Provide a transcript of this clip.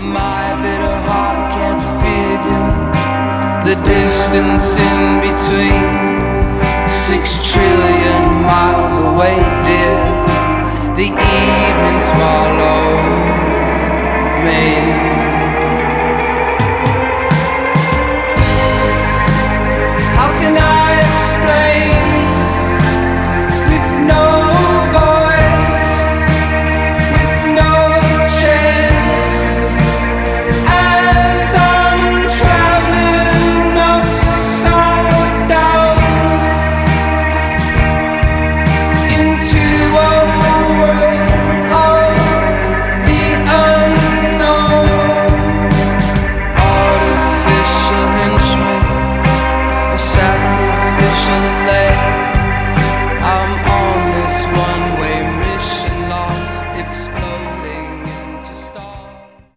My bitter heart can't figure the distance in between. 6 trillion miles away, dear. The evening small